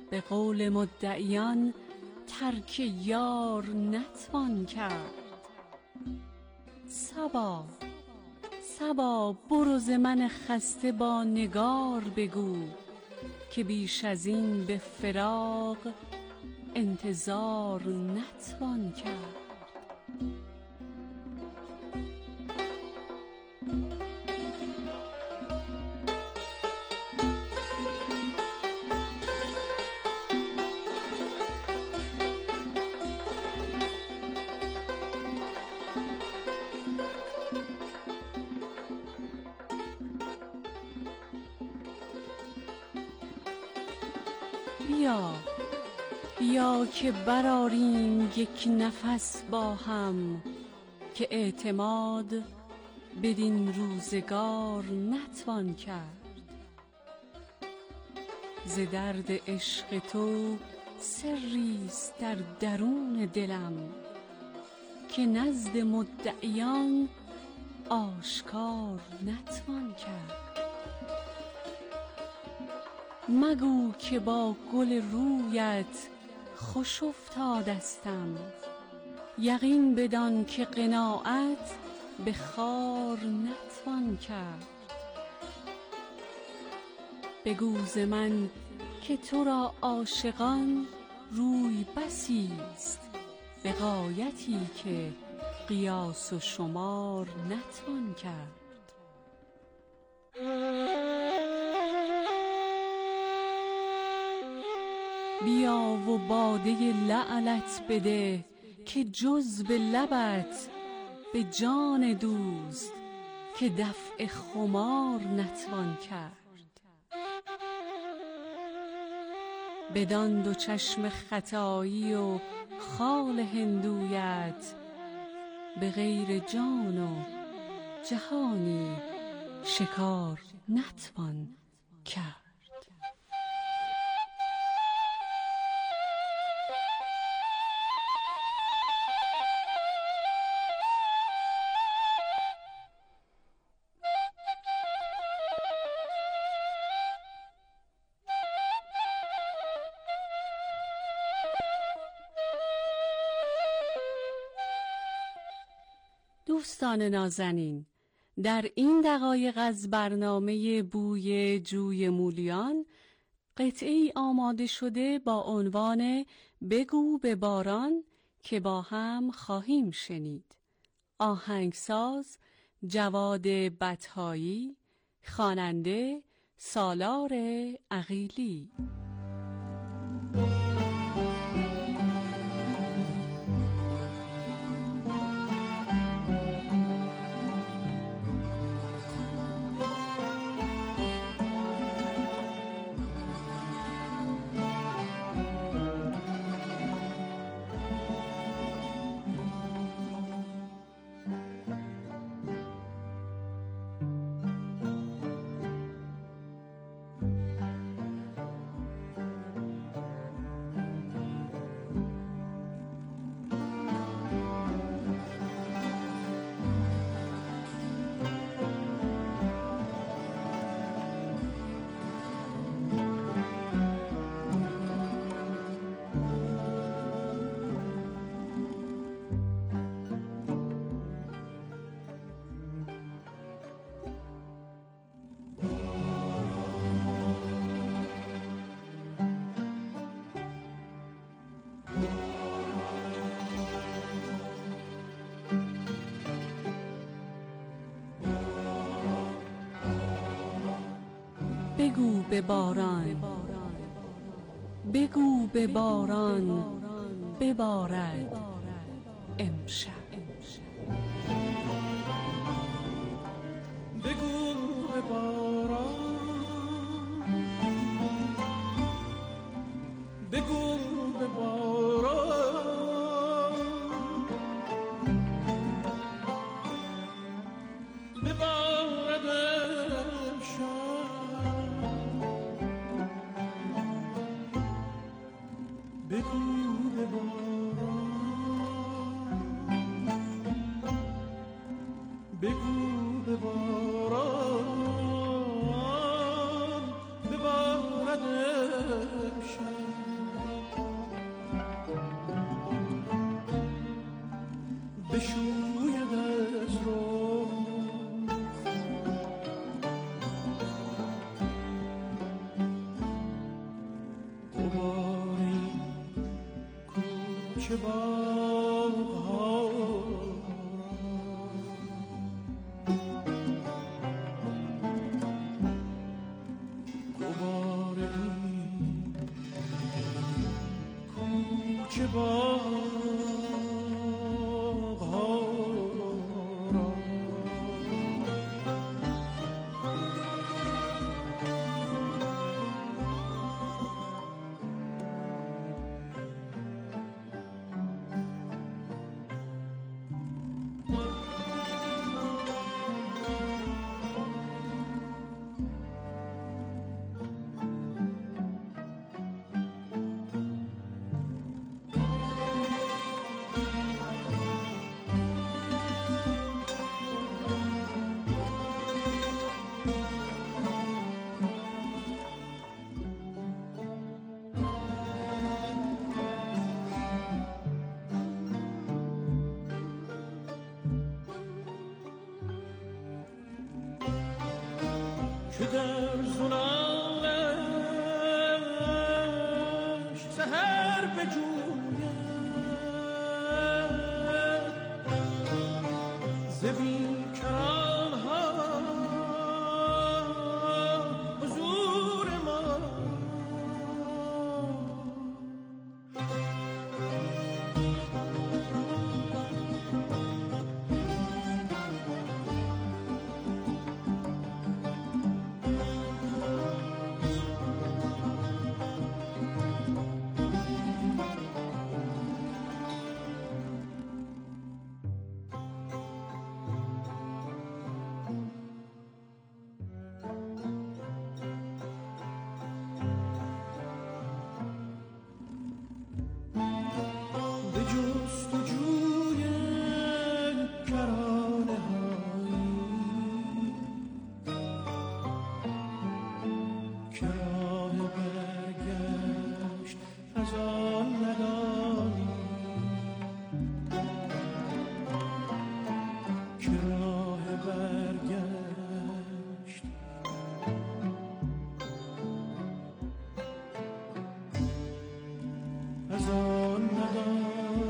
به قول مدعیان ترک یار نتوان کرد. صبا صبا برو ز من خسته با نگار بگو که بیش از این به فراق انتظار نتوان کرد. بیا که برآریم یک نفس با هم که اعتماد بدین روزگار نتوان کرد. ز درد عشق تو سریست در درون دلم که نزد مدعیان آشکار نتوان کرد. مگو که با گل رویت خوش افتادستم، یقین بدان که قناعت به خار نتوان کرد. بگو ز من که تو را عاشقان روی بسی است به غایتی که قیاس و شمار نتوان کرد. بیا و باده لعلت بده که جز به لبت به جان دوست که دفع خمار نتوان کرد. بدان دو چشم ختایی و خال هندویت به غیر جان و جهانی شکار نتوان کرد. دوستان نازنین، در این دقایق از برنامه بوی جوی مولیان قطعه‌ای آماده شده با عنوان بگو به باران که با هم خواهیم شنید. آهنگساز جواد بطحایی، خواننده سالار عقیلی. بگو به باران، بگو به باران ببارد امشب. بگو به باران، بگو به باران ببارد امشب. بگو به باران، بگو به باران ببارد امشب. بشوید از رخ غبار این کوچه باغ‌ها غبار این کوچه باغ‌ها که در زلالش سحر بجوید ز بیکرانها حضور ما به جستجوی کرانه هایی که راه برگشت از آن ندانی که راه برگشت از آن ندانی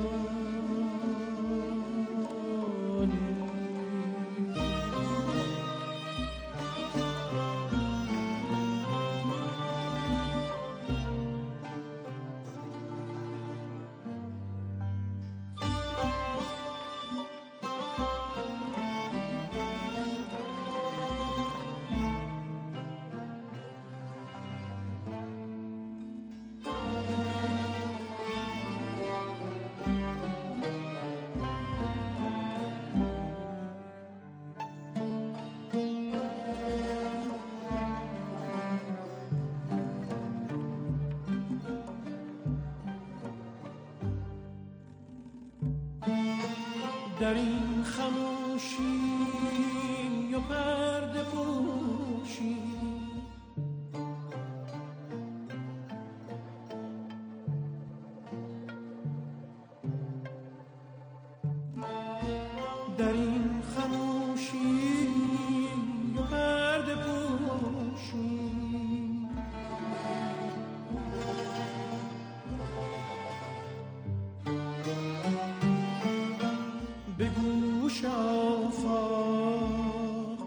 در این خموشی و پرده پوشی در این خموشی و پرده پوشی به گوش آفاق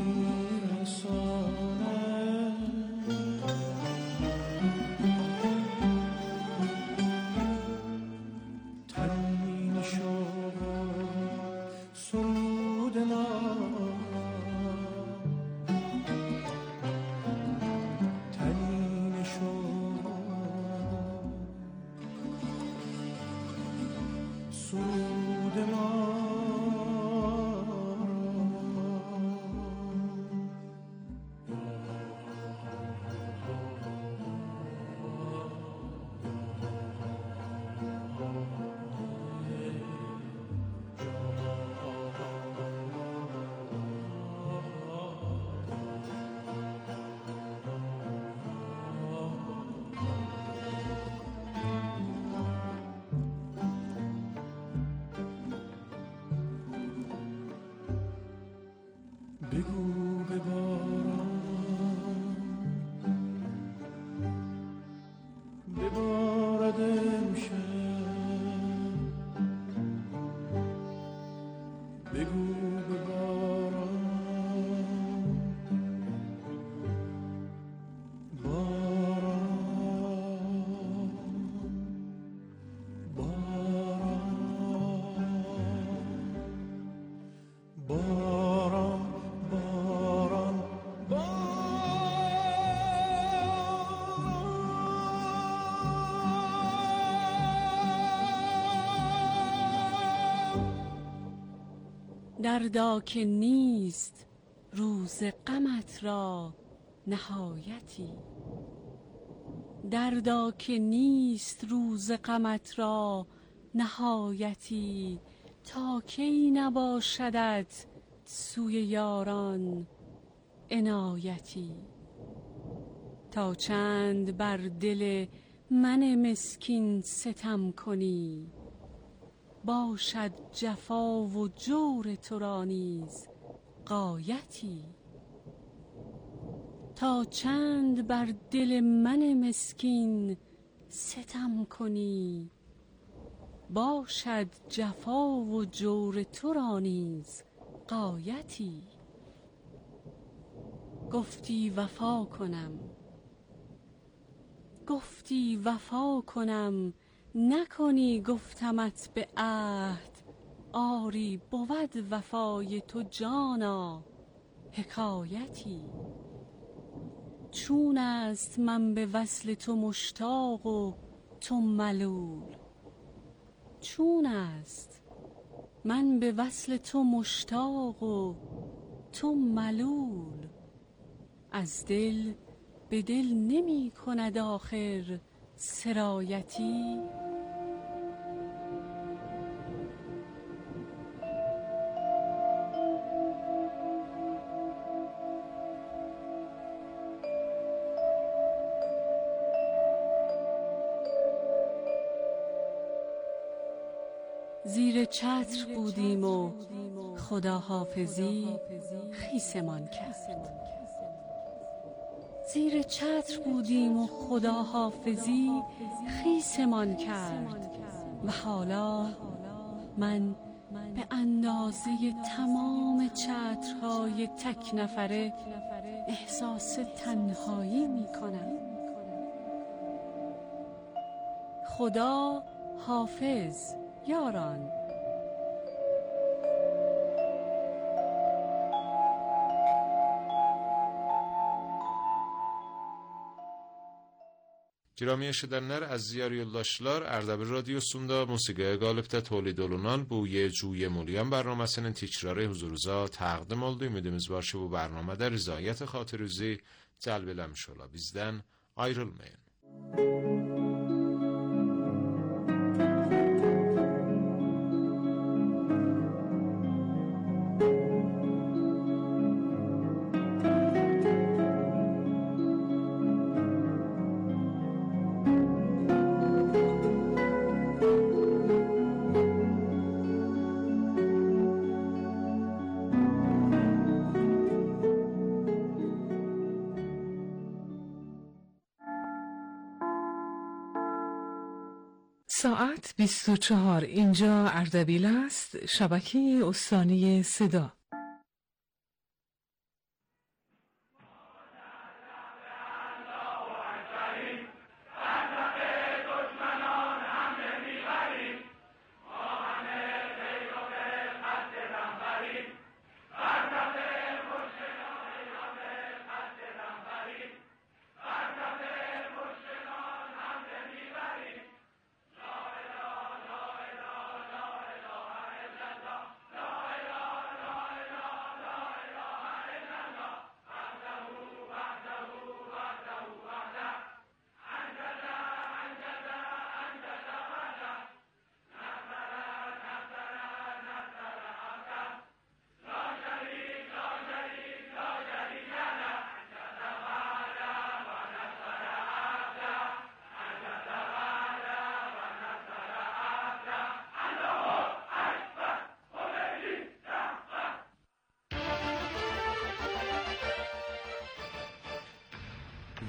میرساند ترین شد سرود ما ترین شد سرود ما بگو به باران ببارد امشب، بگو به باران دردا که نیست روز غمت را نهایتی، دردا که نیست روز غمت را نهایتی، تا کی نباشدت سوی یاران عنایتی. تا چند بر دل من مسکین ستم کنی، باشد جفا و جور تو را نیز غایتی. تا چند بر دل من مسکین ستم کنی، باشد جفا و جور تو را نیز غایتی. گفتی وفا کنم، گفتی وفا کنم، نکنی گفتمت به عهد. آری بود وفای تو جانا حکایتی. چون است من به وصل تو مشتاق و تو ملول، چون است من به وصل تو مشتاق و تو ملول. از دل به دل نمی کند آخر سرایتی. زیر چتر بودیم و خداحافظی خیسمان کرد. زیر چتر بودیم و خداحافظی خیسمان کرد. و حالا من به اندازه تمام چترهای تک نفره احساس تنهایی می کنم. خدا حافظ یاران. Kirami eşidenler, aziz yoldaşlar, Ardabil Radyosu'nda musiqiye qalibdə tolid olunan bu Yecuye Mulyan bərnaməsinin tikrarı huzurunuza təqdim oldu. Ümidimiz var ki, bu bərnamədə rizayət xatirinizi cəlb eləmiş ola. Bizdən ayrılmayın. ساعت 24. اینجا اردبیل است، شبکه استانی صدا.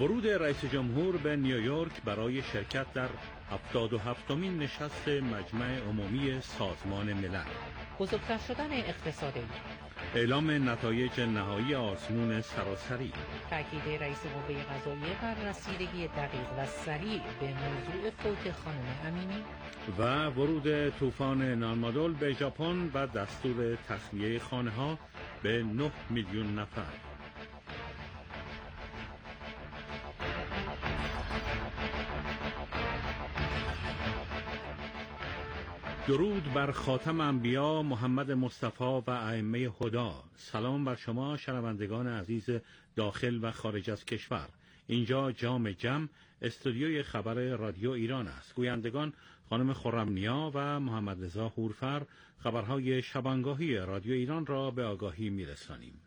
ورود رئیس جمهور به نیویورک برای شرکت در 77مین نشست مجمع عمومی سازمان ملل. بزرگتر شدن اقتصاد ایران. اعلام نتایج نهایی آزمون سراسری. تاکید رئیس قوه قضاییه بر رسیدگی دقیق و سریع به موضوع فوت خانم امینی. و ورود طوفان نانمادول به ژاپن و دستور تخلیه خانه‌ها به 9 میلیون نفر. درود بر خاتم انبیا محمد مصطفی و ائمه هدی. سلام بر شما شنوندگان عزیز داخل و خارج از کشور. اینجا جام جم استودیوی خبر رادیو ایران است. گویندگان خانم خرم‌نیا و محمد رضا هورفر خبرهای شبانگاهی رادیو ایران را به آگاهی میرسانیم.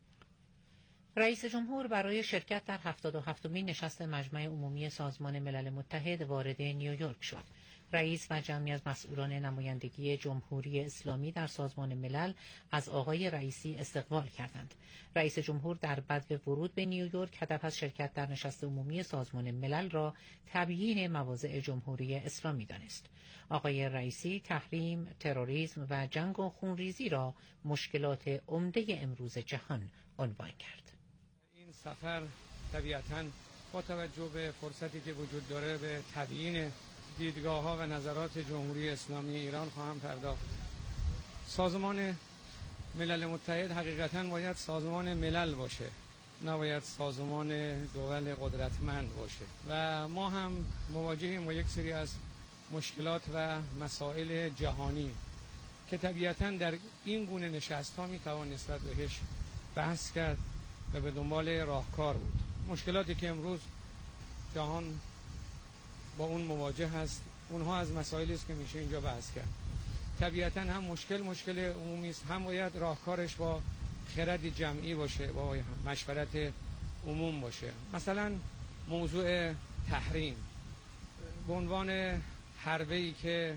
رئیس جمهور برای شرکت در 77مین نشست مجمع عمومی سازمان ملل متحد وارد نیویورک شد. رئیس و جمعی از مسئولان نمایندگی جمهوری اسلامی در سازمان ملل از آقای رئیسی استقبال کردند. رئیس جمهور در بدو ورود به نیویورک هدف از شرکت در نشست عمومی سازمان ملل را تبیین مواضع جمهوری اسلامی دانست. آقای رئیسی تحریم، تروریسم و جنگ و خونریزی را مشکلات عمده امروز جهان عنوان کرد. این سفر طبیعتاً با توجه به فرصتی که وجود داره به تبیین دیدگاه‌ها و نظرات جمهوری اسلامی ایران خواهم پرداخت. سازمان ملل متحد حقیقتاً باید سازمان ملل باشه، نباید سازمان دول قدرتمند باشه و ما هم مواجهیم با یک سری از مشکلات و مسائل جهانی که طبیعتاً در این گونه نشست‌ها می‌توان نسبت بهش بحث کرد و به دنبال راهکار بود. مشکلاتی که امروز جهان با اون مواجه هست، اونها از مسائلی است که میشه اینجا بحث کرد. طبیعتاً هم مشکل عمومی است، هم باید راهکارش با خرد جمعی باشه، با مشورت عموم باشه. مثلا موضوع تحریم به عنوان حربه‌ای که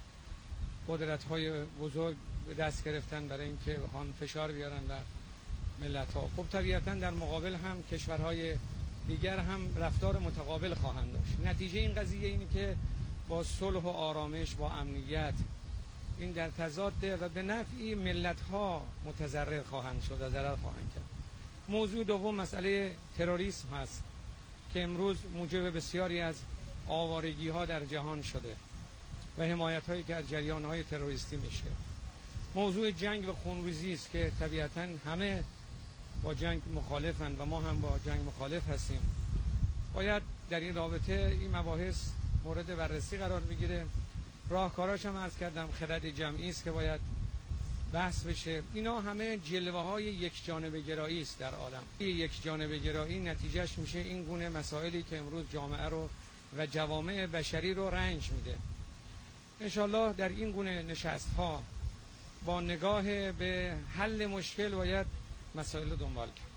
قدرت‌های بزرگ دست گرفتن برای اینکه بخوان فشار بیارن بر ملت‌ها. خب طبیعتاً در مقابل هم کشورهای دیگر هم رفتار متقابل خواهند داشت. نتیجه این قضیه اینه که با صلح و آرامش، با امنیت، این در تضاده و به نفع ملت‌ها متضرر خواهند شد و ضرر خواهند کرد. موضوع دوم مسئله تروریسم هست که امروز موجب بسیاری از آوارگی‌ها در جهان شده و حمایت‌هایی که از جریان‌های تروریستی میشه. موضوع جنگ و خونریزی است که طبیعتاً همه با جنگ مخالفن و ما هم با جنگ مخالف هستیم. باید در این رابطه این مباحث مورد بررسی قرار بگیره. راهکاراش هم عرض کردم خرد جمعی است که باید بحث بشه. اینا همه جلوه‌های یک جانبه گرایی است در عالم. یک جانبه گرایی نتیجهش میشه این گونه مسائلی که امروز جامعه رو و جوامع بشری رو رنج میده. انشالله در این گونه نشست‌ها با نگاه به حل مشکل باید مسائل رو دنبال کرد.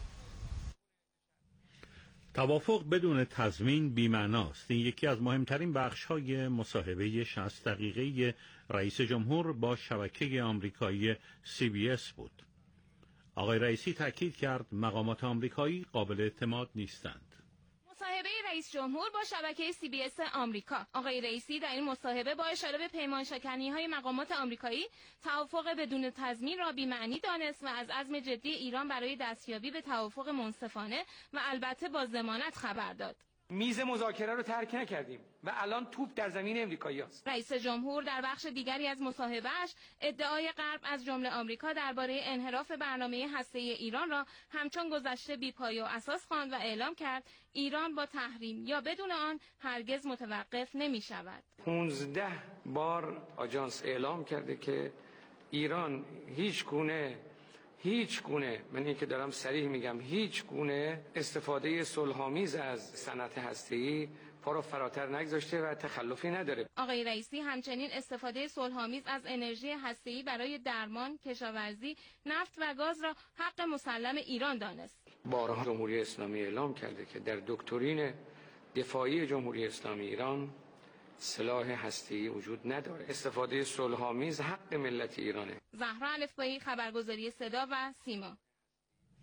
توافق بدون تضمین بی‌معناست. این یکی از مهمترین بخش‌های مصاحبه 60 دقیقه‌ای رئیس جمهور با شبکه آمریکایی CBS بود. آقای رئیسی تاکید کرد مقامات آمریکایی قابل اعتماد نیستند. مصاحبه رئیس جمهور با شبکه CBS آمریکا. آقای رئیسی در این مصاحبه با اشاره به پیمانشکنی‌های مقامات آمریکایی توافق بدون تضمین را بی‌معنی دانست و از عزم جدی ایران برای دستیابی به توافق منصفانه و البته با ضمانت خبر داد. میز مذاکره رو ترک نکردیم و الان توپ در زمین امریکایی‌هاست. رئیس جمهور در بخش دیگری از مصاحبه‌اش ادعای غرب از جمله آمریکا درباره انحراف برنامه هسته‌ای ایران را همچون گذشته بی‌پایه و اساس خواند و اعلام کرد ایران با تحریم یا بدون آن هرگز متوقف نمی‌شود. 15 بار آژانس اعلام کرده که ایران هیچ گونه من این که دارم صریح میگم هیچ گونه استفاده صلح‌آمیز از صنعت هسته‌ای پا رو فراتر نگذاشته و تخلفی نداره. آقای رئیسی همچنین استفاده صلح‌آمیز از انرژی هسته‌ای برای درمان، کشاورزی، نفت و گاز را حق مسلم ایران دانست. بارها جمهوری اسلامی اعلام کرده که در دکترین دفاعی جمهوری اسلامی ایران سلاح هسته‌ای وجود نداره. استفاده صلح‌آمیز حق ملت ایرانه. زهرا الفبایی، خبرگزاری صدا و سیما.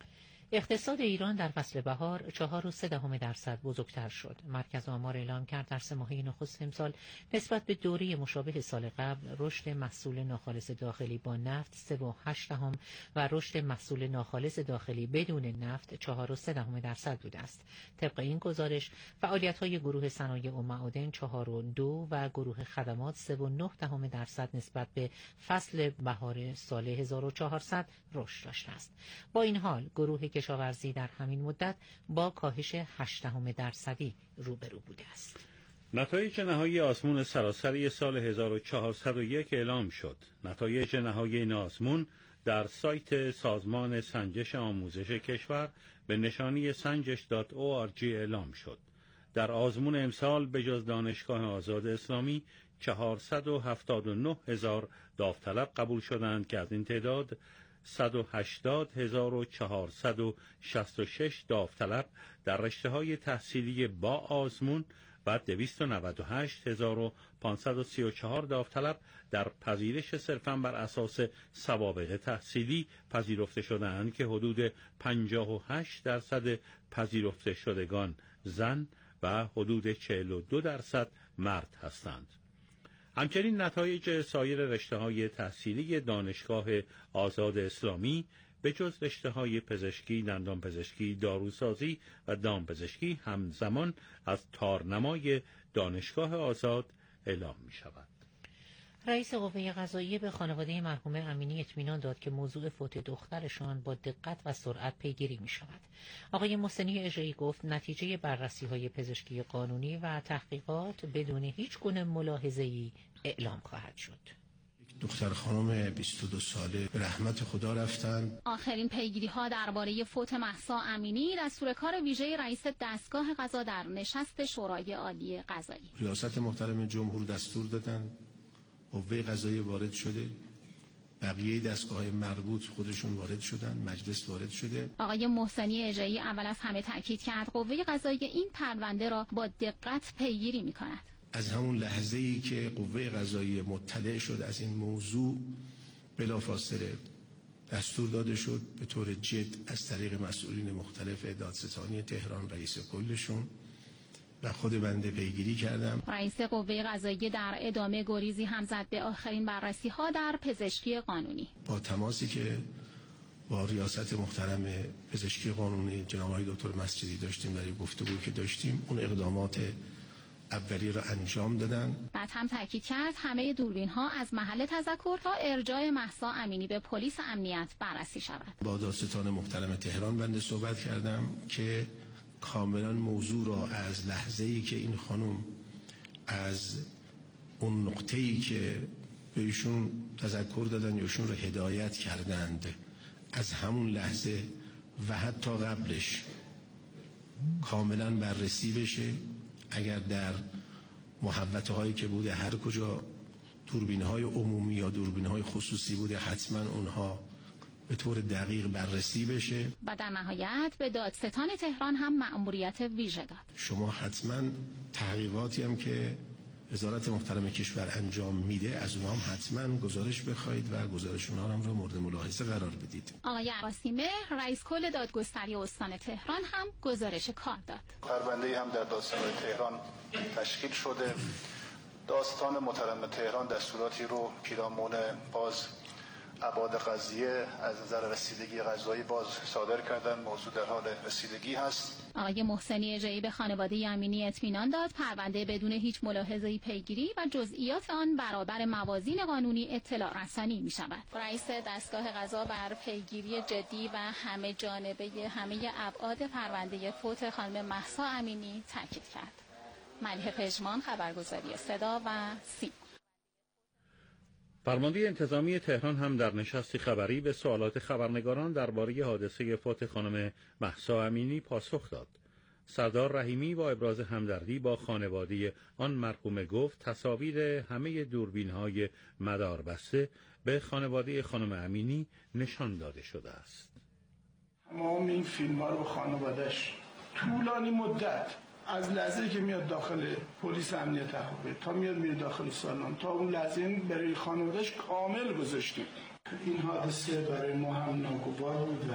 اقتصاد ایران در فصل بهار 4.3% بزرگتر شد. مرکز آمار اعلام کرد در 3 ماهه نخست امسال نسبت به دوره مشابه سال قبل رشد محصول ناخالص داخلی با نفت 3.8 و رشد محصول ناخالص داخلی بدون نفت 4.3% بوده است. طبق این گزارش فعالیت‌های گروه صنایع و معادن 4.2 و گروه خدمات 3.9% نسبت به فصل بهار سال 1400 رشد داشته است. با این حال گروه کشاورزی در همین مدت با کاهش 0.8% روبرو بوده است. نتایج نهایی آزمون سراسری سال 1401 اعلام شد. نتایج نهایی این آزمون در سایت سازمان سنجش آموزش کشور به نشانی sanjesh.org اعلام شد. در آزمون امسال به جز دانشگاه آزاد اسلامی 479,000 داوطلب قبول شدند که از این تعداد 180,466 داوطلب در رشته‌های تحصیلی با آزمون و 298,534 داوطلب در پذیرش صرفاً بر اساس سوابق تحصیلی پذیرفته شدند که حدود 58% پذیرفته شدگان زن و حدود 42% مرد هستند. همچنین نتایج سایر رشته‌های تحصیلی دانشگاه آزاد اسلامی به جز رشته‌های پزشکی، دندانپزشکی، داروسازی و دامپزشکی همزمان از تارنمای دانشگاه آزاد اعلام می‌شود. رئیس قوه قضاییه به خانواده مرحوم امینی اطمینان داد که موضوع فوت دخترشان با دقت و سرعت پیگیری می شود. آقای محسنی اجری گفت نتیجه بررسی‌های پزشکی قانونی و تحقیقات بدون هیچ گونه ملاحظه‌ای اعلام خواهد شد. دختر خانم 22 ساله به رحمت خدا رفتن. آخرین پیگیری‌ها درباره فوت مهسا امینی دستور کار ویژه رئیس دستگاه قضا در نشست شورای عالی قضایی. ریاست محترم جمهور دستور دادن، قوه قضاییه وارد شده، بقیه دستگاه‌های مربوط خودشون وارد شدن، مجلس وارد شده. آقای محسنی اجری اول از همه تاکید کرد قوه قضاییه این پرونده را با دقت پیگیری می‌کند. از همون لحظه‌ای که قوه قضاییه مطلع شد از این موضوع بلافاصله دستور داده شد به طور جد از طریق مسئولین مختلف دادستانی تهران، رئیس کلشون و خود بنده پیگیری کردم. رئیس قوه قضاییه در ادامه گریزی هم زد به آخرین بررسی‌ها در پزشکی قانونی. با تماسی که با ریاست محترم پزشکی قانونی جناب آقای دکتر مسجدی داشتیم در گفتگویی که داشتیم، اون اقدامات اولی را انجام دادن. بعد هم تاکید کرد همه دوربین‌ها از محل تذکر تا ارجاع مهسا امینی به پلیس امنیت بررسی شود. با دادستان محترم تهران بنده صحبت کردم که کاملا موضوع را از لحظه‌ای که این خانم از اون نقطه‌ای که به ایشون تذکر دادن یا ایشون را هدایت کردند از همون لحظه و حتی قبلش کاملا بررسی بشه. اگر در محوطه هایی که بوده هر کجا دوربین های عمومی یا دوربین های خصوصی بوده حتما اونها به طور دقیق بررسی بشه. و در نهایت به دادستان تهران هم مأموریت ویژه داد. شما حتما تحقیقاتی هم که وزارت محترم کشور انجام میده از اونها هم حتما گزارش بخواید و گزارش اونها هم را مورد ملاحظه قرار بدید. آقای عباسیمه رئیس کل دادگستری استان تهران هم گزارش کار داد. پرونده هم در دادستان تهران تشکیل شده. دادستان محترم تهران دستوراتی رو پیرامون باز ابعاد قضیه از نظر رسیدگی قضایی باز صادر کردن. موضوع در حال رسیدگی هست. آقای محسنی اجری به خانواده امینی اطمینان داد پرونده بدون هیچ ملاحظه‌ای پیگیری و جزئیات آن برابر موازین قانونی اطلاع رسانی می شود. رئیس دستگاه قضا بر پیگیری جدی و همه جانبه همه ابعاد پرونده فوت خانم مهسا امینی تاکید کرد. ملیحه پژمان، خبرگزاری صدا و سیما. فرمانده انتظامی تهران هم در نشستی خبری به سوالات خبرنگاران درباره حادثه فوت خانم مهسا امینی پاسخ داد. سردار رحیمی با ابراز همدردی با خانواده آن مرحومه گفت تصاویر همه دوربین‌های مداربسته به خانواده خانم امینی نشان داده شده است. تمام این فیلم‌ها رو خانواده‌اش طولانی مدت از لحظه‌ای که میاد داخل پلیس امنیت حقوقی تا میره داخل سالن تا اون لحظه برای خانواده‌اش کامل گذاشتیم. این حادثه برای ما هم ناگوار بود و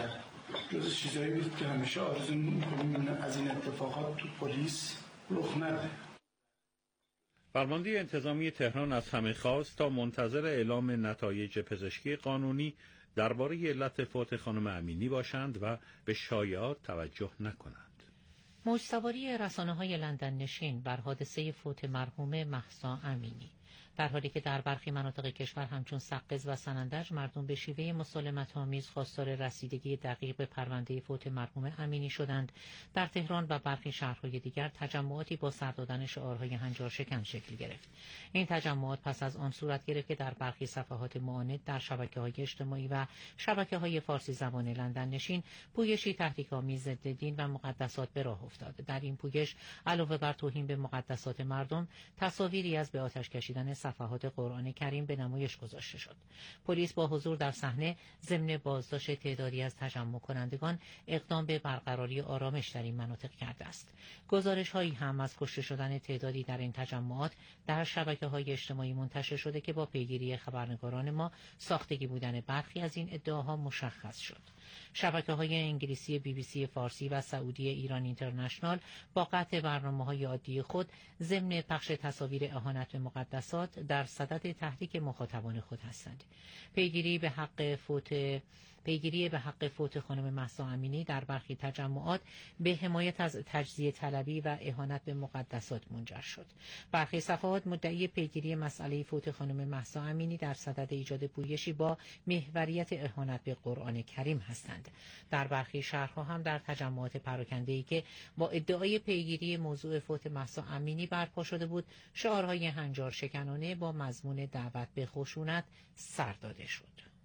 جز چیزایی بود که همیشه آرزو می‌کنیم از این اتفاقات تو پلیس رخ نده. فرمانده انتظامی تهران از همه خواست تا منتظر اعلام نتایج پزشکی قانونی درباره علت فوت خانم امینی باشند و به شایعات توجه نکنند. موج‌سواری رسانه‌های لندن نشین بر حادثه فوت مرحوم مهسا امینی، در حالی که در برخی مناطق کشور همچون سقز و سنندج مردم به شیوه مسالمت‌آمیز خواستار رسیدگی دقیق به پرونده فوت مرحوم امینی شدند، در تهران و برخی شهرهای دیگر تجمعاتی با سر دادن شعارهای هنجارشکن شکل گرفت. این تجمعات پس از آن صورت گرفت که در برخی صفحات معاند در شبکه‌های اجتماعی و شبکه‌های فارسی زبان لندن نشین پویشی تحریک‌آمیز ضد دین و مقدسات به راه افتاد. در این پویش علاوه بر توهین به مقدسات مردم، تصاویری از به آتش کشیدن صفحات قرآن کریم به نمایش گذاشته شد. پلیس با حضور در صحنه ضمن بازداشت تعدادی از تجمع کنندگان اقدام به برقراری آرامش در این مناطق کرده است. گزارش‌هایی هم از کشته شدن تعدادی در این تجمعات در شبکه‌های اجتماعی منتشر شده که با پیگیری خبرنگاران ما ساختگی بودن برخی از این ادعاها مشخص شد. شبکه‌های انگلیسی BBC فارسی و سعودی ایران اینترنشنال با قطع برنامه‌های عادی خود ضمن پخش تصاویر اهانت به مقدسات در صدد تحریک مخاطبان خود هستند. پیگیری به حق فوت خانم مهسا امینی در برخی تجمعات به حمایت از تجزیه طلبی و اهانت به مقدسات منجر شد. برخی صفحات مدعی پیگیری مسئله فوت خانم مهسا امینی در صدد ایجاد پویشی با محوریت اهانت به قرآن کریم هستند. در برخی شهرها هم در تجمعات پراکنده‌ای که با ادعای پیگیری موضوع فوت مهسا امینی برپا شده بود، شعارهای هنجار شکنانه با مضمون دعوت به خشونت سر داده شد.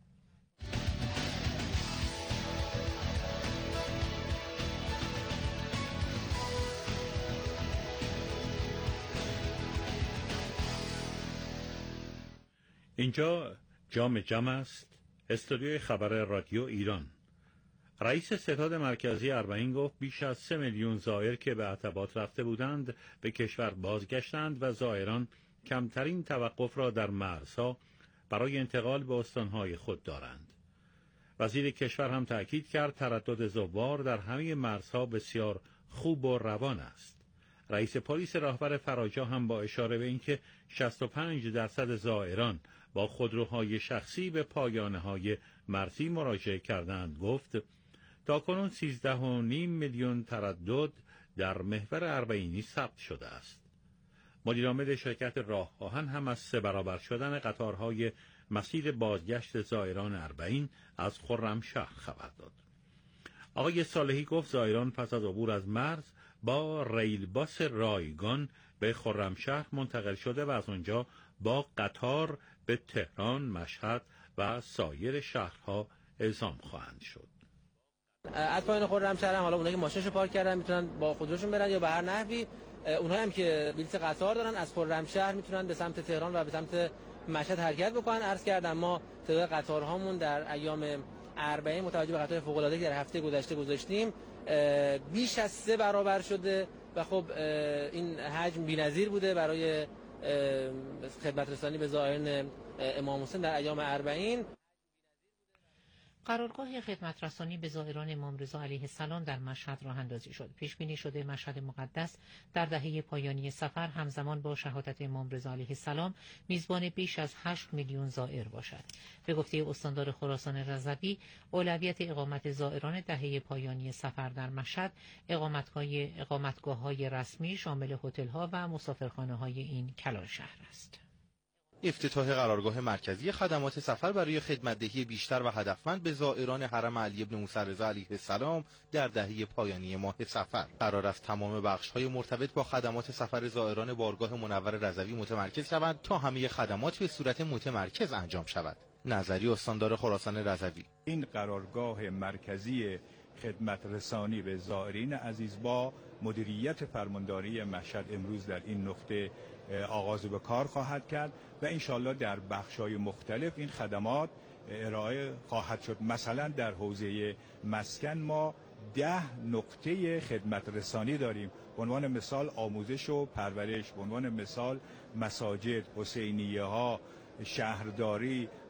اینجا جام جم است، استودیوی خبر رادیو ایران. رئیس ستاد مرکزی اربعین گفت بیش از 3 میلیون زائر که به عتبات رفته بودند به کشور بازگشتند و زائران کمترین توقف را در مرزها برای انتقال به استانهای خود دارند. وزیر کشور هم تأکید کرد تردد زوار در همه مرزها بسیار خوب و روان است. رئیس پلیس راهور فراجا هم با اشاره به اینکه 65% زائران با خودروهای شخصی به پایانه‌های مرزی مراجعه کردند گفت تاکنون 13.5 میلیون تردد در محور اربعینی ثبت شده است. مدیرعامل شرکت راه آهن هم از 3 برابر شدن قطارهای مسیر بازگشت زائران اربعین از خرمشهر خبر داد. آقای صالحی گفت زائران پس از عبور از مرز با ریل باس رایگان به خرمشهر منتقل شده و از آنجا با قطار به تهران، مشهد و سایر شهرها اعزام خواهند شد. از پایین خرمشهر هم حالا اونایی که ماشینشو پارک کردن میتونن با خودروشون برن یا به هر نحوی، اونایی هم که بلیط قطار دارن از خرمشهر میتونن به سمت تهران و به سمت مشهد حرکت بکنن. عرض کردم ما تعداد قطارهامون در ایام اربعین متوجه به قطار فوق العاده که در هفته گذشته گذاشتیم بیش از 3 برابر شده و خب این حجم بی‌نظیر بوده برای خدمت رسانی به زائران امام حسین در ایام اربعین. قرارگاه خدمت رسانی به زائران امام رضا علیه السلام در مشهد راه اندازی شد. پیش بینی شده مشهد مقدس در دهه پایانی سفر همزمان با شهادت امام رضا علیه السلام میزبان بیش از 8 میلیون زائر باشد. به گفته استاندار خراسان رضوی، اولویت اقامت زائران دهه پایانی سفر در مشهد اقامتگاه‌های رسمی شامل هتل‌ها و مسافرخانه‌های این کلان شهر است. افتتاح قرارگاه مرکزی خدمات سفر برای خدمت‌دهی بیشتر و هدفمند به زائران حرم علی بن موسی رضا علیه السلام در دهه پایانی ماه سفر قرار است تمام بخش‌های مرتبط با خدمات سفر زائران بارگاه منور رضوی متمرکز شوند تا همه خدمات به صورت متمرکز انجام شود. نظری استاندار خراسان رضوی: این قرارگاه مرکزی خدمت رسانی به زائرین عزیز با مدیریت فرمانداری مشهد امروز در این نقطه آغاز به کار خواهد کرد و انشالله در بخش‌های مختلف این خدمات ارائه خواهد شد. مثلا در حوزه مسکن ما 10 نقطه خدمت رسانی داریم. به عنوان مثال آموزش و پرورش، به عنوان مثال مساجد، حسینیه ها، شهرداری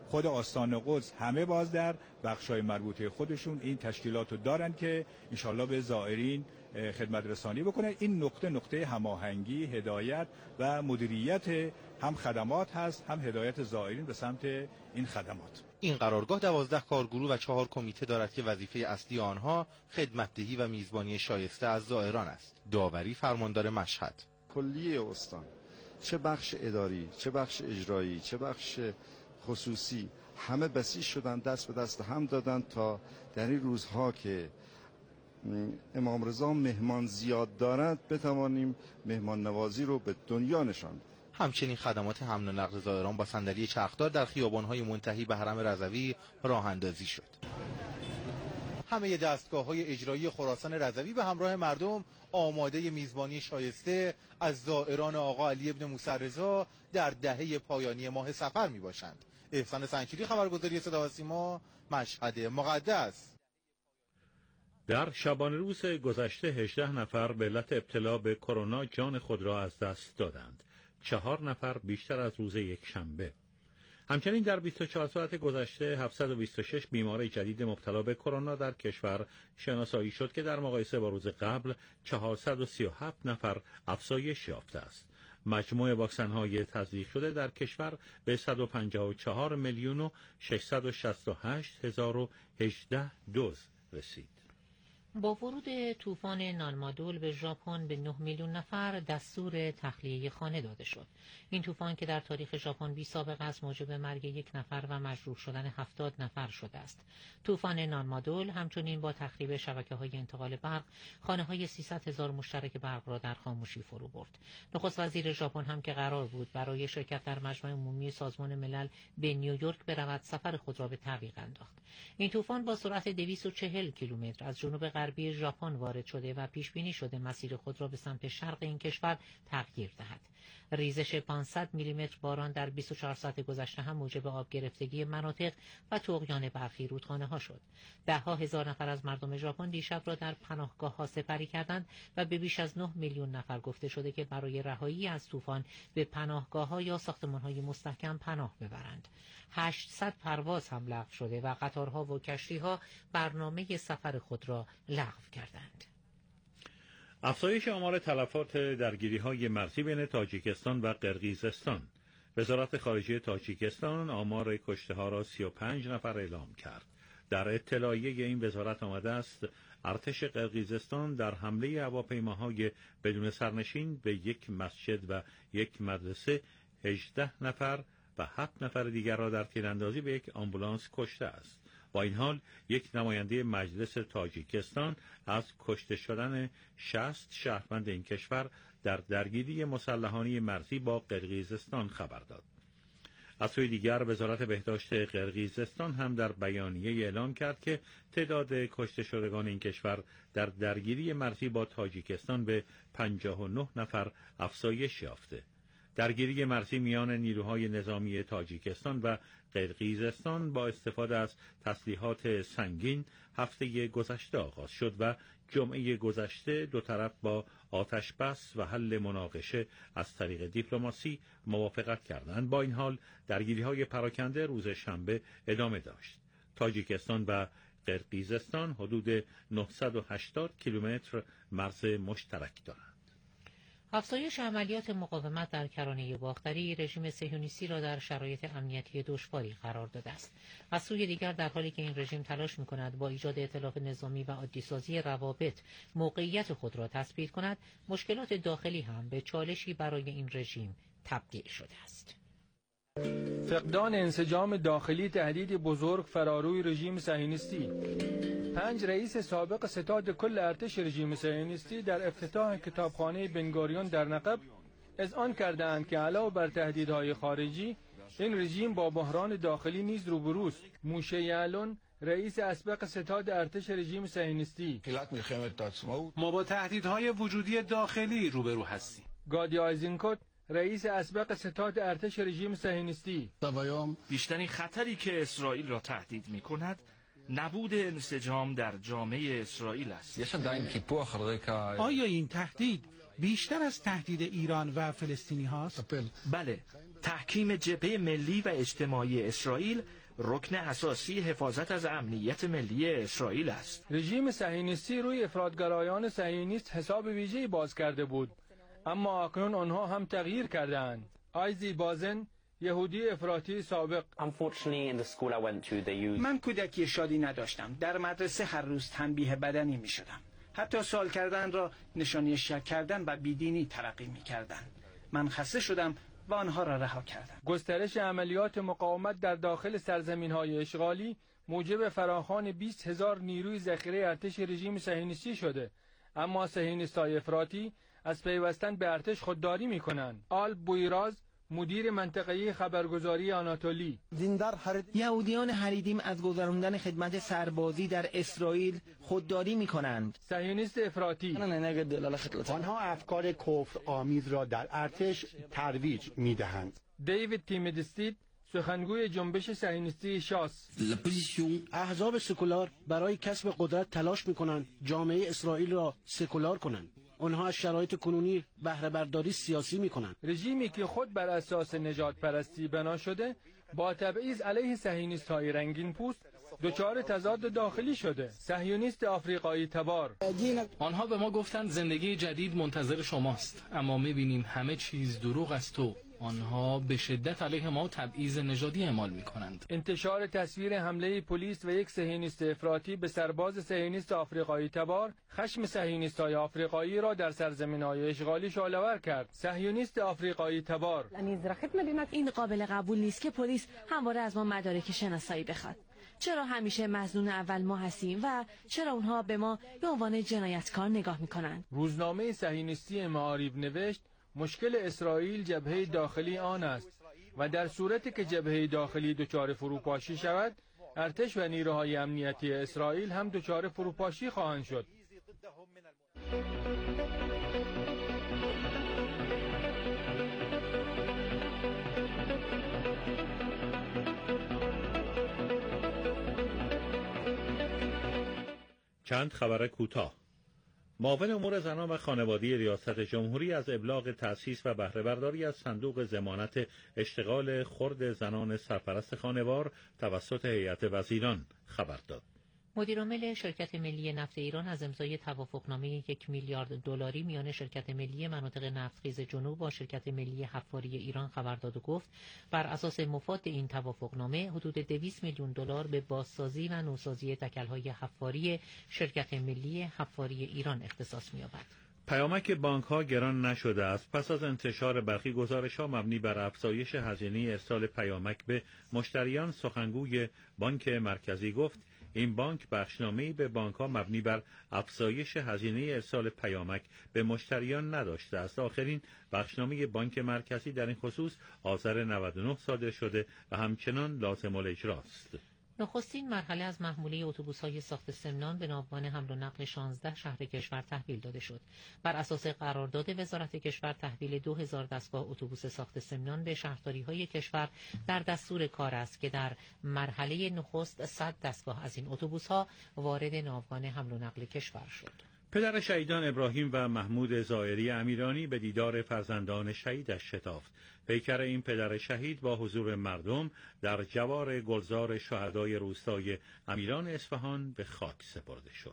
خود آستان قدس همه باز در بخش‌های مربوطه خودشون این تشکیلات رو دارن که انشالله به زائرین خدمت رسانی بکنه. این نقطه هماهنگی، هدایت و مدیریت هم خدمات هست، هم هدایت زائرین به سمت این خدمات. این قرارگاه 12 کارگروه و 4 کمیته دارد که وظیفه اصلی آنها خدمت‌دهی و میزبانی شایسته از زائران است. داوری فرماندار مشهد: کلیه استان، چه بخش اداری، چه بخش اجرایی، چه بخش خصوصی، همه بسیج شدن، دست به دست هم دادن تا در این روزها که امام رضا مهمان زیاد دارد بتوانیم مهمان نوازی رو به دنیا نشان. همچنین خدمات حمل و نقل زائران با صندلی چرخدار در خیابان‌های منتهی به حرم رضوی راه اندازی شد. همه دستگاه‌های اجرایی خراسان رضوی به همراه مردم آماده میزبانی شایسته از زائران آقا علی ابن موسی رضا در دهه پایانی ماه صفر میباشند. احسان سنگچیری، خبرگزاری صدا و سیما، مشهد مقدس. در شبانه روز گذشته 18 نفر به علت ابتلا به کرونا جان خود را از دست دادند. 4 نفر بیشتر از روز یکشنبه. همچنین در 24 ساعت گذشته 726 بیمار جدید مبتلا به کرونا در کشور شناسایی شد که در مقایسه با روز قبل 437 نفر افزایش یافته است. مجموع واکسن‌های تزریق شده در کشور به 154,668,018 دوز رسید. با ورود طوفان نانمادول به ژاپن به 9 میلیون نفر دستور تخلیه خانه داده شد. این طوفان که در تاریخ ژاپن بی سابقه است موجب مرگ 1 نفر و مجروح شدن 70 نفر شده است. طوفان نانمادول همچنین با تخریب شبکه‌های انتقال برق خانه‌های 300,000 مشترک برق را در خاموشی فرو برد. نخست وزیر ژاپن هم که قرار بود برای شرکت در مجمع عمومی سازمان ملل به نیویورک برود سفر خود را به تعویق انداخت. این طوفان با سرعت 240 کیلومتر از جنوب غربی ژاپن وارد شده و پیش بینی شده مسیر خود را به سمت شرق این کشور تغییر دهد. ریزش 500 میلیمتر باران در 24 ساعت گذشته هم موجب آب گرفتگی مناطق و طغیان برخی رودخانه‌ها شد. ده‌ها هزار نفر از مردم ژاپن دیشب را در پناهگاه‌ها سپری کردند و به بیش از 9 میلیون نفر گفته شده که برای رهایی از طوفان به پناهگاه‌ها یا ساختمان‌های مستحکم پناه ببرند. 800 پرواز هم لغو شده و قطارها و کشتی‌ها برنامه سفر خود را لغو کردند. افزایش آمار تلفات درگیری‌های مرزی بین تاجیکستان و قرقیزستان. وزارت خارجه تاجیکستان آمار کشته‌ها را 35 نفر اعلام کرد. در اطلاعیه این وزارت آمده است ارتش قرقیزستان در حمله هواپیماهای بدون سرنشین به یک مسجد و یک مدرسه 18 نفر و 7 نفر دیگر را در تیراندازی به یک آمبولانس کشته است. با این حال یک نماینده مجلس تاجیکستان از کشته شدن 60 شهروند این کشور در درگیری مسلحانه مرزی با قرقیزستان خبر داد. از سوی دیگر وزارت بهداشت قرقیزستان هم در بیانیه اعلام کرد که تعداد کشته شدگان این کشور در درگیری مرزی با تاجیکستان به 59 نفر افزایش یافته. درگیری مرزی میان نیروهای نظامی تاجیکستان و قرقیزستان با استفاده از تسلیحات سنگین هفته گذشته آغاز شد و جمعه گذشته دو طرف با آتش بس و حل مناقشه از طریق دیپلماسی موافقت کردند. با این حال درگیری‌های پراکنده روز شنبه ادامه داشت. تاجیکستان و قرقیزستان حدود 980 کیلومتر مرز مشترک دارند. افزایش عملیات مقاومت در کرانه باختری رژیم صهیونیستی را در شرایط امنیتی دشواری قرار داده است. از سوی دیگر در حالی که این رژیم تلاش می‌کند با ایجاد ائتلاف نظامی و عادی‌سازی روابط موقعیت خود را تثبیت کند، مشکلات داخلی هم به چالشی برای این رژیم تبدیل شده است. فقدان انسجام داخلی تهدید بزرگ فراروی رژیم صهیونیستی. 5 رئیس سابق ستاد کل ارتش رژیم صهیونیستی در افتتاح کتابخانه بنگوریون در نقب اذعان کردند که علاوه بر تهدیدهای خارجی این رژیم با بحران داخلی نیز روبروست. موشه یعلون رئیس اسبق ستاد ارتش رژیم صهیونیستی: ما با تهدیدهای وجودی داخلی روبرو هستیم. گادی آیزنکوت رئیس اسبق ستاد ارتش رژیم صهیونیستی: بیشترین خطری که اسرائیل را تهدید می‌کند نبود انسجام در جامعه اسرائیل است. آیا این تهدید بیشتر از تهدید ایران و فلسطینی هاست؟ بله، تحکیم جبهه ملی و اجتماعی اسرائیل رکن اساسی حفاظت از امنیت ملی اسرائیل است. رژیم صهیونیستی روی افراطگرایان صهیونیست حساب ویژه‌ای باز کرده بود، اما اکنون آنها هم تغییر کردند. آیزی بازن، یهودی افراطی سابق: من کودکی شادی نداشتم. در مدرسه هر روز تنبیه بدنی می شدم. حتی سوال کردن را نشانی شک کردن و بیدینی تلقی می کردن. من خسته شدم و آنها را رها کردم. گسترش عملیات مقاومت در داخل سرزمین‌های اشغالی موجب فراخوان 20,000 نیروی ذخیره ارتش رژیم صهیونیستی شده، اما صهیونیست‌های افراطی از پیوستن به ارتش خودداری می‌کنند. آل بویراز، مدیر منطقه‌ای خبرگزاری آناتولی: یهودیان حریدیم از گذراندن خدمت سربازی در اسرائیل خودداری می‌کنند. صهیونیست افراطی: آنها افکار کفرآمیز را در ارتش ترویج می‌دهند. دیوید تیمدستید، سخنگوی جنبش صهیونیستی شاس: احزاب سکولار برای کسب قدرت تلاش می‌کنند جامعه اسرائیل را سکولار کنند. آنها از شرایط کنونی بهره برداری سیاسی می‌کنند. رژیمی که خود بر اساس نژاد پرستی بنا شده، با تبعیض علیه صهیونیست‌های رنگین پوست دچار تضاد داخلی شده. صهیونیست آفریقایی تبار: آنها به ما گفتند زندگی جدید منتظر شماست، اما می‌بینیم همه چیز دروغ است و آنها به شدت علیه ما تبعیض نژادی اعمال می‌کنند. انتشار تصویر حمله پلیس و یک صهیونیست افراطی به سرباز صهیونیست آفریقایی تبار خشم صهیونیست‌های آفریقایی را در سرزمین‌های اشغالی شعله‌ور کرد. صهیونیست آفریقایی تبار: این قابل قبول نیست که پلیس همواره از ما مدارک شناسایی بخواد. چرا همیشه مظنون اول ما هستیم و چرا اونها به ما به عنوان جنایتکار نگاه می‌کنند؟ روزنامه صهیونیستی معارف نوشت مشکل اسرائیل جبهه داخلی آن است و در صورتی که جبهه داخلی دچار فروپاشی شود، ارتش و نیروهای امنیتی اسرائیل هم دچار فروپاشی خواهند شد. چند خبر کوتاه. معاون امور زنان و خانواده ریاست جمهوری از ابلاغ تأسیس و بهره برداری از صندوق ضمانت اشتغال خرد زنان سرپرست خانوار توسط هیئت وزیران خبر داد. مدیرعامل شرکت ملی نفت ایران از امضای توافقنامه 1 میلیارد دلاری میان شرکت ملی مناطق نفتخیز جنوب با شرکت ملی حفاری ایران خبر داد و گفت بر اساس مفاد این توافقنامه حدود 200 میلیون دلار به بازسازی و نوسازی تکل‌های حفاری شرکت ملی حفاری ایران اختصاص می‌یابد. پیامک بانک‌ها گران نشده است. پس از انتشار برخی گزارش‌ها مبنی بر افزایش هزینه ارسال پیامک به مشتریان، سخنگوی بانک مرکزی گفت این بانک بخشنامه‌ای به بانک‌ها مبنی بر افزایش هزینه ارسال پیامک به مشتریان نداشته است. آخرین بخشنامه بانک مرکزی در این خصوص آذر 99 صادر شده و همچنان لازم الاجرا است. نخستین مرحله از محموله اتوبوس‌های ساخت سمنان به ناوگان حمل و نقل 16 شهر کشور تحویل داده شد. بر اساس قرارداد وزارت کشور تحویل 2000 دستگاه اتوبوس ساخت سمنان به شهرداری‌های کشور در دستور کار است که در مرحله نخست 100 دستگاه از این اتوبوس‌ها وارد ناوگان حمل و نقل کشور شد. پدر شهیدان ابراهیم و محمود ظاهری امیرانی به دیدار فرزندان شهیدش شتافت. پیکر این پدر شهید با حضور مردم در جوار گلزار شهدای روستای امیران اصفهان به خاک سپرده شد.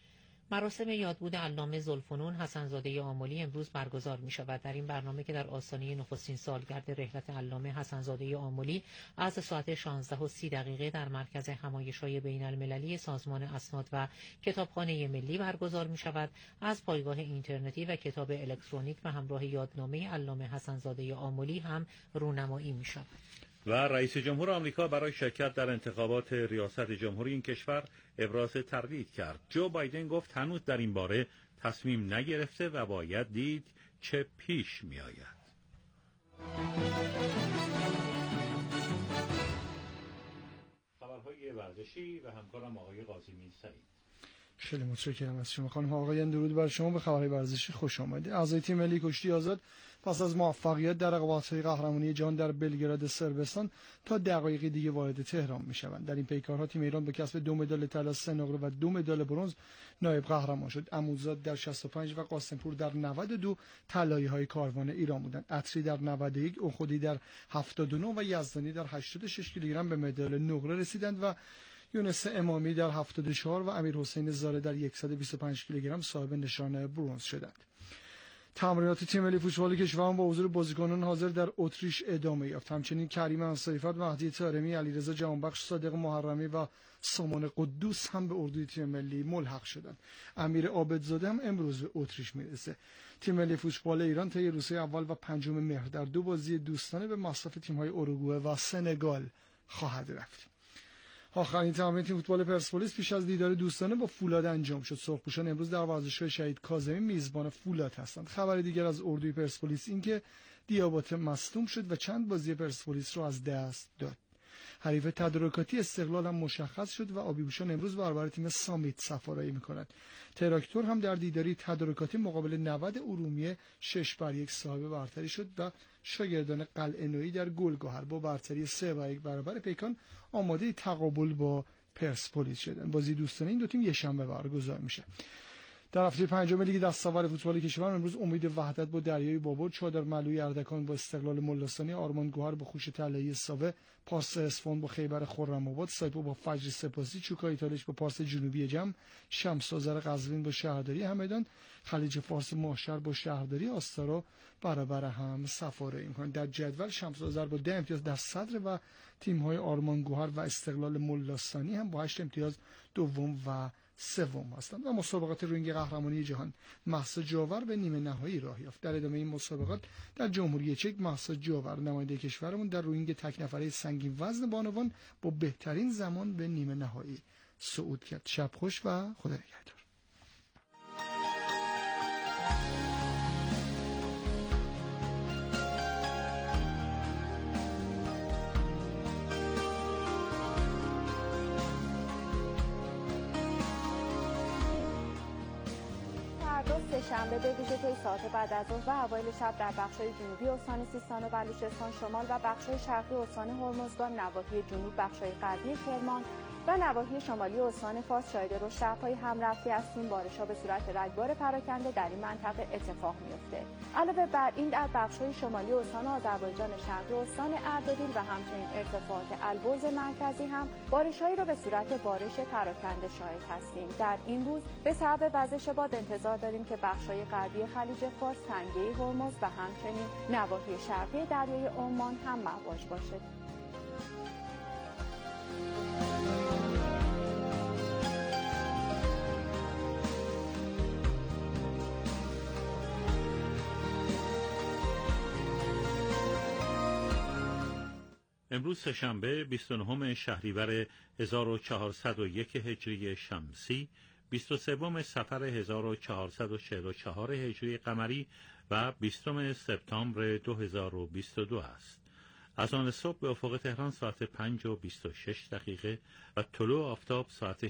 مراسم یادبود علامه ذوالفنون حسن‌زاده آملی امروز برگزار می شود. در این برنامه که در آستانه نخستین سالگرد رحلت علامه حسن‌زاده آملی از ساعت 16:30 در مرکز همایش‌های بین‌المللی سازمان اسناد و کتابخانه ملی برگزار می شود. از پایگاه اینترنتی و کتاب الکترونیک و همراه یادنامه علامه حسن‌زاده آملی هم رونمایی می شود. و رئیس جمهور آمریکا برای شرکت در انتخابات ریاست جمهوری این کشور ابراز تردید کرد. جو بایدن گفت هنوز در این باره تصمیم نگرفته و باید دید چه پیش می آید. خبرهای ورزشی و همکارم آقای قاسمی سعید. خیلی متشکرم از شما خانم. آقایان درود بر شما. به خبرهای ورزشی خوش آمدید. اعضای تیم ملی کشتی آزاد پس از موفقیت در رقابت‌های قهرمانی جهان در بلگراد صربستان تا دقایقی دیگه وارد تهران می‌شوند. در این پیکارها تیم ایران به کسب 2 مدال طلا، 3 نقره و 2 مدال برنز نایب قهرمان شد. عموزاد در 65 و قاسمپور در 92 طلایی‌های کاروان ایران بودند. عطری در 91، اخودی در 79 و یزدانی در 86 کیلوگرم به مدال نقره رسیدند و یونس امامی در 74 و امیر حسین زاره در 125 کیلوگرم صاحب نشان برنز شدند. تمرینات تیم ملی فوتبال کشور با حضور بازیکنان حاضر در اتریش ادامه یافت. همچنین کریم انصاری‌فر، مهدی طارمی، علیرضا جهانبخش، صادق محرمی و سامان قدوس هم به اردوی تیم ملی ملحق شدند. امیر عابدزاده هم امروز به اتریش میرسه. تیم ملی فوتبال ایران طی روزهای اول و پنجم مهر در 2 بازی دوستانه به مصاف تیم‌های اوروگوئه و سنگال خواهد رفت. آخرین تمرین تیم فوتبال پرسپولیس پیش از دیدار دوستانه با فولاد انجام شد. سرخپوشان امروز در ورزشگاه شهید کاظمی میزبان فولاد هستند. خبر دیگر از اردوی پرسپولیس این که دیاباته مصدوم شد و چند بازی پرسپولیس را از دست داد. حریف تدارکاتی استقلال هم مشخص شد و آبیپوشان امروز برابر تیم سامیت سفارایی می‌کند. تراکتور هم در دیداری تدارکاتی مقابل 90 ارومیه 6-1 صاحب برتری شد و شاگردان قلعه‌نویی در گلگهر با برتری 3-1 برابر پیکان آماده تقابل با پرسپولیس شدند. بازی دوستانه این دو تیم یکشنبه برگزار میشه. در هفته پنجم لیگ دستاورد فوتبال کشور امروز امید وحدت با دریای بابل، چادر ملوی اردکان با استقلال ملاسانی، آرمان گوهر با خوش طلایی ساوه، پارس اصفهان با خیبر خرم‌آباد، سایپا با فجر سپاسی، چوکای تالش با پارس جنوبی جم، شمس آذر قزوین با شهرداری همدان، خلیج فارس ماهشهر با شهرداری آستارا برابر هم سفارایی می‌کنند. در جدول شمس آذر با 10 امتیاز در صدر و تیم‌های آرمان گوهر و استقلال ملاسانی هم با 8 امتیاز دوم و سوم هستند. و مسابقات رینگ قهرمانی جهان مهسا جاور به نیمه نهایی راه یافت. در ادامه این مسابقات در جمهوری چک مهسا جاور نماینده کشورمون در رینگ تک نفره سنگین وزن بانوان با بهترین زمان به نیمه نهایی صعود کرد. شب خوش و خدا نگهدار. شنبه به ویژه طی ساعات بعد از ظهر و اوایل شب در بخش‌های جنوبی استان سیستان و بلوچستان شمال و بخش‌های شرقی استان هرمزگان، نواحی جنوب، بخش‌های غربی کرمان و نواحی شمالی استان فارس شاهد رشدهای همرفتی هستیم. بارش‌ها به صورت رگبار پراکنده در این منطقه اتفاق می‌افته. علاوه بر این در بخش‌های شمالی استان آذربایجان شرقی استان اردبیل و همچنین ارتفاعات البرز مرکزی هم بارش‌هایی را به صورت بارش پراکنده شاهد هستیم. در این روز به سبب وزش باد انتظار داریم که بخش‌های غربی خلیج فارس، تنگه هرمز و همچنین نواحی شرقی دریای عمان هم مواج باشد. امروز سه‌شنبه 29 شهریور 1401 هجری شمسی، 23 صفر 1444 هجری قمری و 20 سپتامبر 2022 است. از آن صبح به افق تهران ساعت 5:26 و طلوع آفتاب ساعت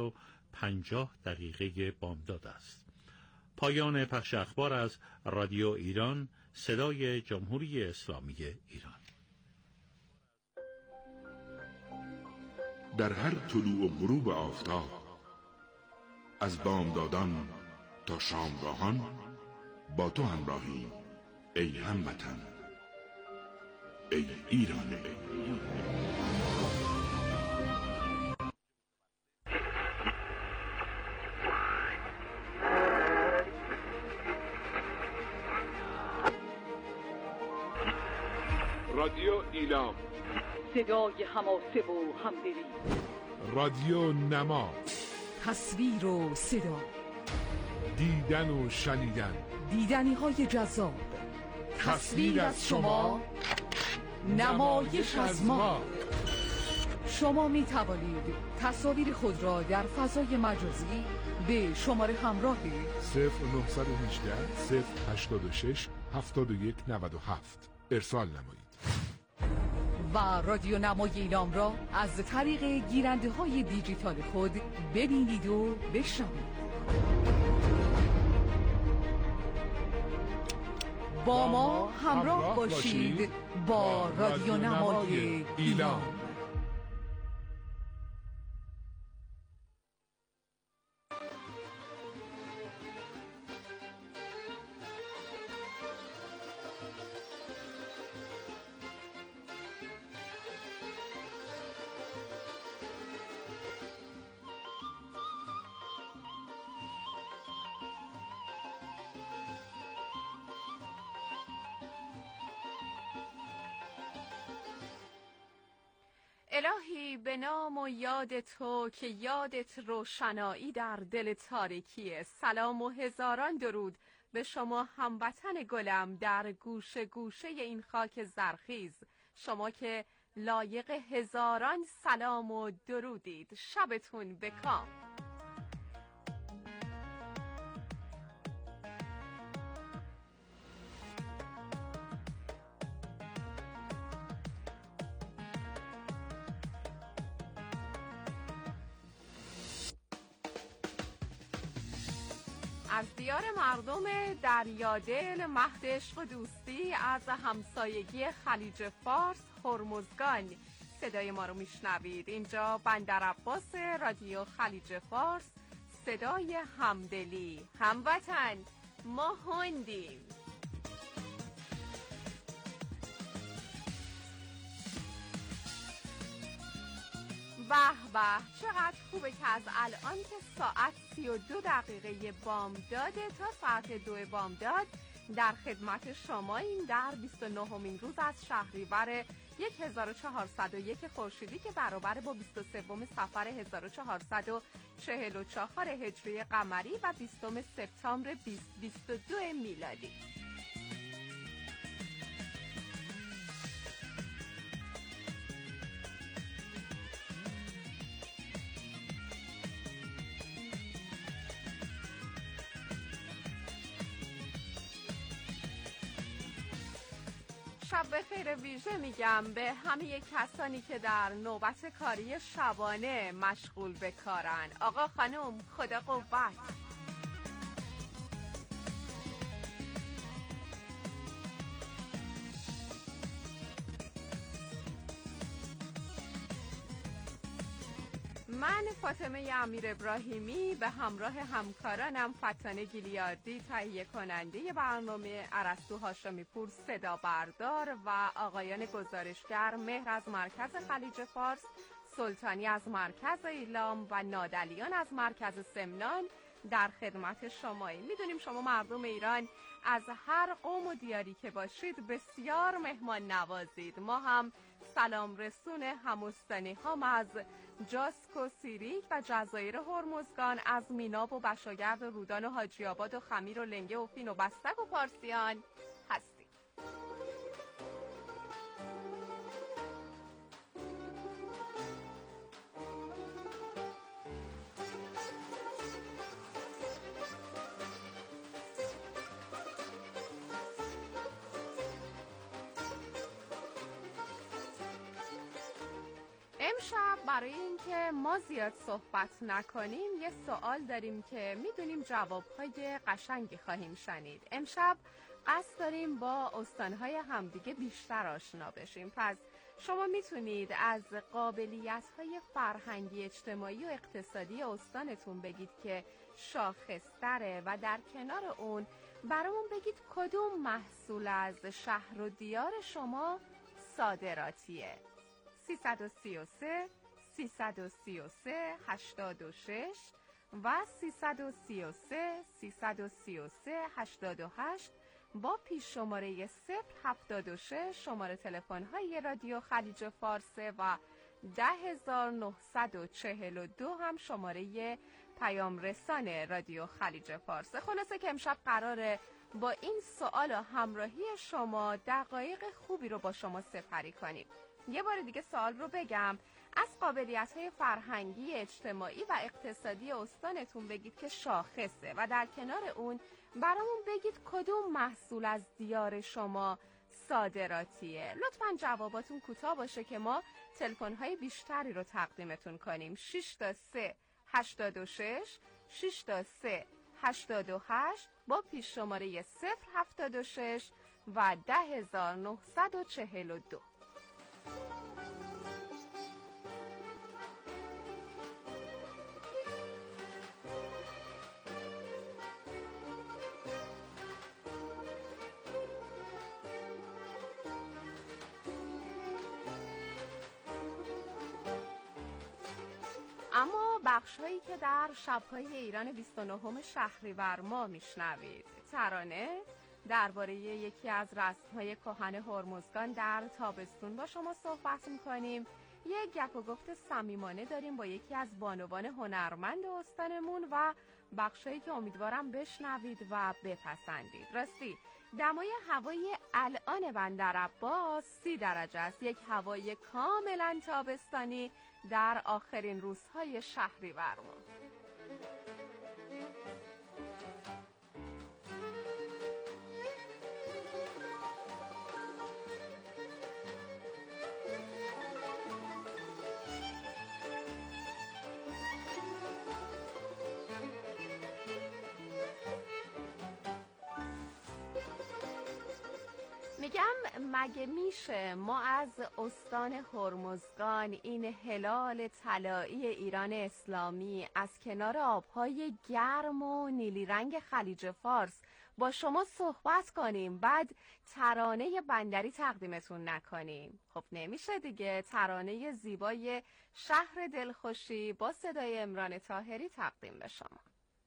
6:50 بامداد است. پایان پخش اخبار از رادیو ایران، صدای جمهوری اسلامی ایران. در هر طلوع و غروب آفتاب، از بامدادان تا شامگاهان با تو همراهی ای هموطن، ای ایران. رادیو ایلام، صدای حماسه و همدلی. رادیو نما، تصویر و صدا، دیدن و شنیدن، دیدنی های جذاب، تصویر از شما، نمایش از ما. شما می توانید تصاویر خود را در فضای مجازی به شماره همراه 0918 086 7197 ارسال نمایید. و رادیو نمای ایلام را از طریق گیرنده های دیجیتال خود ببینید و بشنوید. با ما همراه باشید با رادیو نمای ایلام. الهی به نام و یاد تو که یادت روشنایی در دل تاریکیه. سلام و هزاران درود به شما هموطن گلم در گوشه گوشه این خاک زرخیز، شما که لایق هزاران سلام و درودید. شبتون بکام. از دیار مردم دریادل، مهد عشق و دوستی، از همسایگی خلیج فارس، هرمزگان صدای ما رو میشنوید. اینجا بندر عباس، رادیو خلیج فارس، صدای همدلی. هموطن، ما هندیم. به به، چقدر خوبه که از الان که ساعت 32 دقیقه بامداده تا ساعت 2 بامداد در خدمت شما این در 29مین روز از شهریور 1401 خورشیدی که برابر با 23 صفر 1444 هجری قمری و 20 سپتامبر 2022 میلادی. شب بخیر ویژه میگم به همه کسانی که در نوبت کاری شبانه مشغول به کارن. آقا خانم، خدا قوت. من فاطمه امیر ابراهیمی به همراه همکارانم فتانه گیلیاردی تهیه کننده برنامه، ارسطو هاشمی پور صدا بردار و آقایان گزارشگر مهر از مرکز خلیج فارس، سلطانی از مرکز ایلام و نادلیان از مرکز سمنان در خدمت شمایی. میدونیم شما مردم ایران از هر قوم و دیاری که باشید بسیار مهمان نوازید. ما هم سلام رسون هموستانی هم از جاسک و سیریک و جزایر هرمزگان، از میناب و بشاگرد و رودان و حاجی آباد و خمیر و لنگه و فین و بستک و پارسیان هستیم. امشب برای اینکه ما زیاد صحبت نکنیم یه سوال داریم که میدونیم جوابهای قشنگی خواهیم شنید. امشب قصد داریم با استانهای همدیگه بیشتر آشنا بشیم. پس شما میتونید از قابلیت‌های فرهنگی، اجتماعی و اقتصادی استانتون بگید که شاخص‌تره و در کنار اون برامون بگید کدوم محصول از شهر و دیار شما صادراتیه. 333 333 86 و 333 333 88 با پیش شماره 076 شماره تلفن‌های رادیو خلیج فارس و 10942 هم شماره پیام رسان رادیو خلیج فارس. خلاصه که امشب قراره با این سوال و همراهی شما دقایق خوبی رو با شما سپری کنیم. یه بار دیگه سوال رو بگم، از قابلیت‌های فرهنگی، اجتماعی و اقتصادی استانتون بگید که شاخصه و در کنار اون برامون بگید کدوم محصول از دیار شما صادراتیه. لطفاً جواباتون کوتاه باشه که ما تلفن‌های بیشتری رو تقدیمتون کنیم. 6 تا 3 86 6 تا 3 88 با پیش شماره 076 و 10942. اما بخش‌هایی که در شب‌های ایران 29 شهریور ما میشنوید، ترانه درباره یکی از رسم‌های کهن هرمزگان در تابستون با شما صحبت می‌کنیم. یک گپ و گفت صمیمانه داریم با یکی از بانوان هنرمند استانمون و بخشایی که امیدوارم بشنوید و بپسندید. راستی دمای هوای الان بندر عباس 30 درجه است، یک هوای کاملا تابستانی در آخرین روزهای شهریور ما. میگم مگه میشه ما از استان هرمزگان، این هلال طلایی ایران اسلامی، از کنار آبهای گرم و نیلی رنگ خلیج فارس با شما صحبت کنیم بعد ترانه بندری تقدیمتون نکنیم؟ خب نمیشه دیگه. ترانه زیبای شهر دلخوشی با صدای عمران طاهری تقدیم به شما.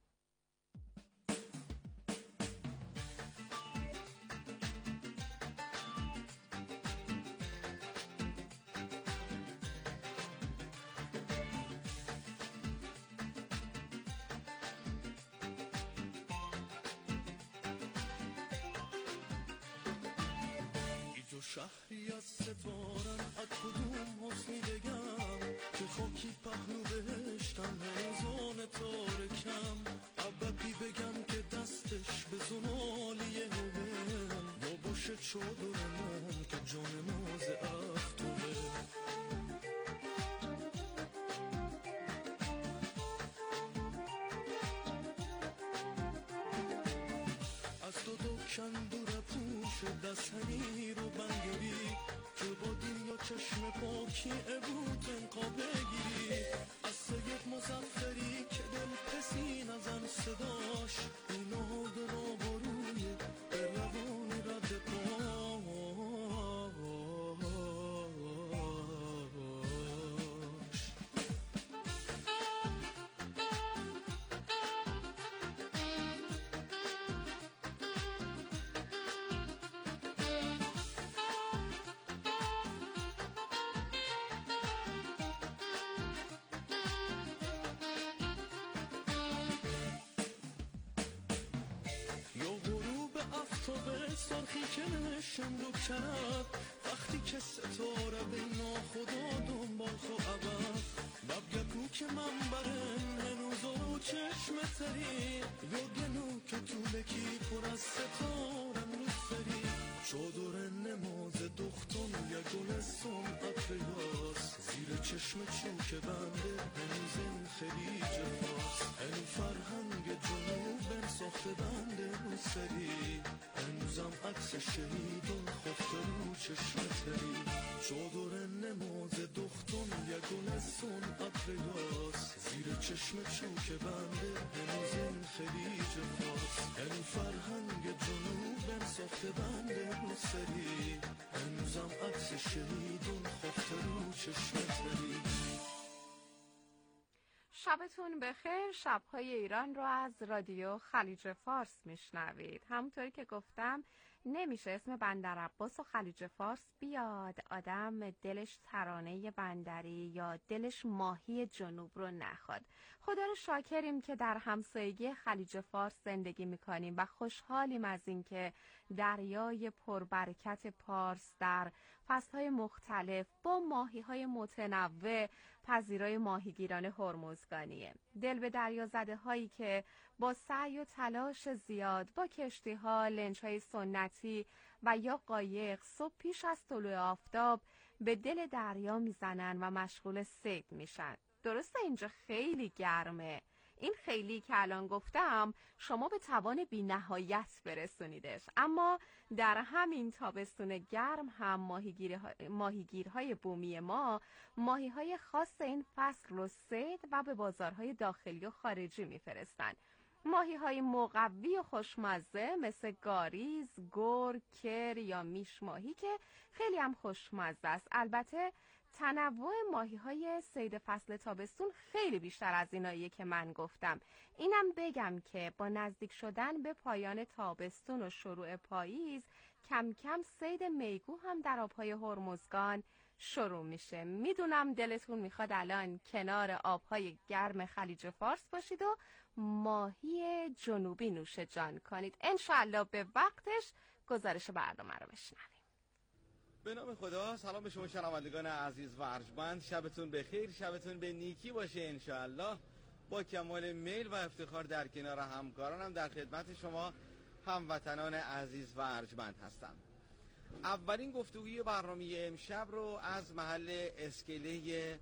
شهری از ستارن از کدوم حسنی بگم که خاکی پهلو بهشتم هیزان تارکم. عبقی بگم که دستش به زنالیه هم یا باشه چادر من که جان ماز افتوه. از تو کندوره پوش دستنی رو بنگری که با دین یا چشم پاکی عبوت انقا بگیری. از سید مزفری که دل پسی نزن صداش اینا دل آباروی به روانی رد پاش. سرخی که نشم رو کرد وقتی که ستاره به ناخدا دنبال خو عبد ببگکو که من برن هنوز رو چشم تری یا گنو که طولکی پر از ستارم رو سری چادر نماز دختان یا گل سنعت ریاس زیر چشم چوک بنده هنوز این خلیج فاس این فرهنگ جنوب ساخته بنده رو سری هنوزم عکس شهیدان خفته رو چشم تری چادر نماز دختان یا گل سنعت ریاس زیر چشم چوک بنده هنوز این خلیج فاس این فرهنگ جنوب ساخته بنده رو سری هنوزم عکس شهیدان خفته رو چشم تری. شبتون بخیر. شبهای ایران رو از رادیو خلیج فارس میشنوید. همونطوری که گفتم نمیشه اسم بندر عباس و خلیج فارس بیاد آدم دلش ترانه بندری یا دلش ماهی جنوب رو نخواد. خدا رو شاکریم که در همسایگی خلیج فارس زندگی میکنیم و خوشحالیم از اینکه دریای پربرکت پارس در فصلهای مختلف با ماهی‌های متنوع پذیرای ماهیگیران هرمزگانیه. دل به دریا زده هایی که با سعی و تلاش زیاد با کشتی‌ها، لنج‌های سنتی و یا قایق صبح پیش از طلوع آفتاب به دل دریا میزنن و مشغول صید میشن. درسته اینجا خیلی گرمه، این خیلی که الان گفتم شما به توان بی نهایت برسونیدش. اما در همین تابستون گرم هم ماهیگیرهای بومی ما ماهیهای خاص این فصل رو صید و به بازارهای داخلی و خارجی میفرستن. ماهی‌های مقوی و خوشمزه مثل گاریز، گر، کر یا میش ماهی که خیلی هم خوشمزه است. البته تنوع ماهی‌های صید فصل تابستون خیلی بیشتر از ایناییه که من گفتم. اینم بگم که با نزدیک شدن به پایان تابستون و شروع پاییز کم کم صید میگو هم در آب‌های هرمزگان شروع میشه. میدونم دلتون میخواد الان کنار آبهای گرم خلیج فارس باشید و ماهی جنوبی نوش جان کنید. انشالله به وقتش گزارش برنامه رو بشنویم. به نام خدا. سلام به شما شنوندگان عزیز و ارجمند، شبتون بخیر، شبتون به نیکی باشه انشالله. با کمال میل و افتخار در کنار همکارانم در خدمت شما هموطنان عزیز و ارجمند هستم. اولین گفتگوی برنامه امشب رو از محل اسکله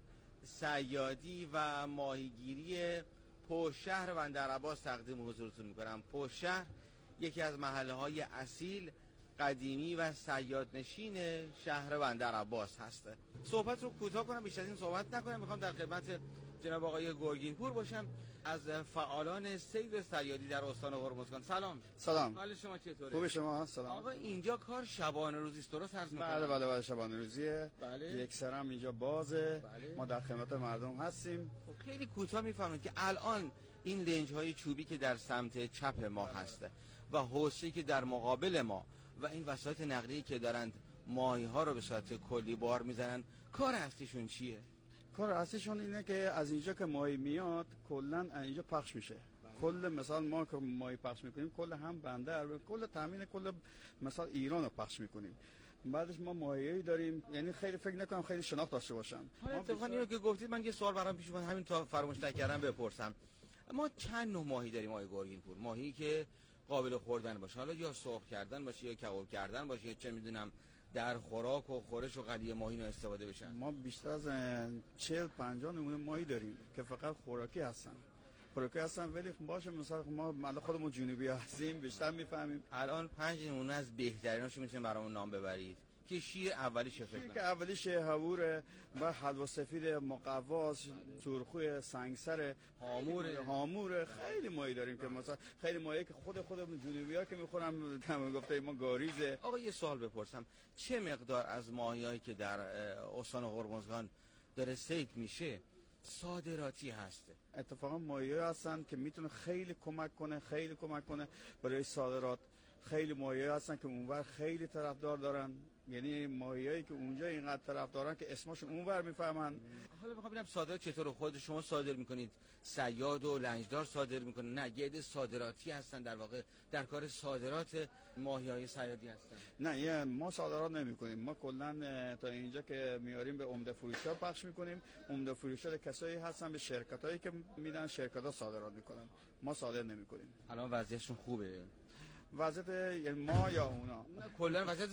صیادی و ماهیگیری پشتشهر بندرعباس تقدیم حضورتون میکنم. پشتشهر یکی از محله‌های اصیل، قدیمی و صیادنشین شهر بندرعباس هست. صحبت رو کوتاه کنم، بیشتر از این صحبت نکنم. میخوام در خدمت جناب آقای گرگین پور باشم از فعالان صید و صیادی در استان هرمزگان. سلام. حال شما چطوره؟ خوبه شما؟ سلام. آقا اینجا کار شبانه روزی است، درست عرض می‌کنم؟ بله شبانه روزیه. بله. یک سرم اینجا بازه. بله. ما در خدمت مردم هستیم. خیلی کوتاه میفهمید که الان این لنج‌های چوبی که در سمت چپ ما هست و حوضی که در مقابل ما و این وسایط نقلیه‌ای که دارند ماهی‌ها رو به صورت کلی بار میزنن، کار اصلیشون چیه؟ کار اصلیشون اینه که از اینجا که ماهی میاد کلا اینجا پخش میشه. کل مثلا ما که ماهی پخش میکنیم کل هم بندر کل تامین کل مثلا ایران رو پخش میکنیم. بعدش ما ماهیایی داریم، یعنی خیلی فکر نکنم خیلی شناخت داشته باشن. اتفاقا اینو که گفتید من یه سوال برام پیش اومد، همین تا فراموش نکردم بپرسم. ما چند نوع ماهی داریم آقای گرگین پور؟ ماهی که قابل خوردن باشه، حالا یا سرخ کردن باشه یا کباب کردن باشه، یا چه میدونم در خوراک و خورش و قلیه ماهی رو استفاده بشن. ما بیشتر از 40-50 نمونه ماهی داریم که فقط خوراکی هستن. ولی باشه مثلا ما خودمون جنوبی هستیم بیشتر میفهمیم. الان 5 نمونه از بهتریناشو میتونید برامون نام ببرید؟ که شیر اولیش فکر که اولیش هووره و حلوا سفید مقواس، سرخوی، سنگسر، هامور. خیلی ماهی داریم که مثلا خیلی ماهی که خودمون جنوبی‌ها که میخورم تمام گفته ما گاریزه. آقا یه سوال بپرسم، چه مقدار از ماهیایی که در استان هرمزگان داره صید میشه صادراتی هست؟ اتفاقا ماهی‌ها هستن که میتونه خیلی کمک کنه برای صادرات. خیلی ماهی‌ها هستن که اونور خیلی طرفدار دارن، یعنی ماهیایی که اونجا اینقدر طرف دارن که اسمشون اونور میفهمن. حالا میخوام ببینم صادرات چطور خود شما صادر میکنید؟ صیاد و لنجدار صادر میکنن؟ نه، یه عده صادراتی هستن در واقع در کار صادرات ماهی‌های صیادی هستن. نه ما صادرات نمیکنیم. ما کلا تا اینجا که میاریم به عمده فروشا پخش میکنیم. عمده فروشا کسایی هستن به شرکتایی که میدن، شرکت‌ها صادرات میکنن. ما صادر نمیکنیم. الان وضعیتشون خوبه؟ وضعیت ما یا اونا؟ کلا وضعیت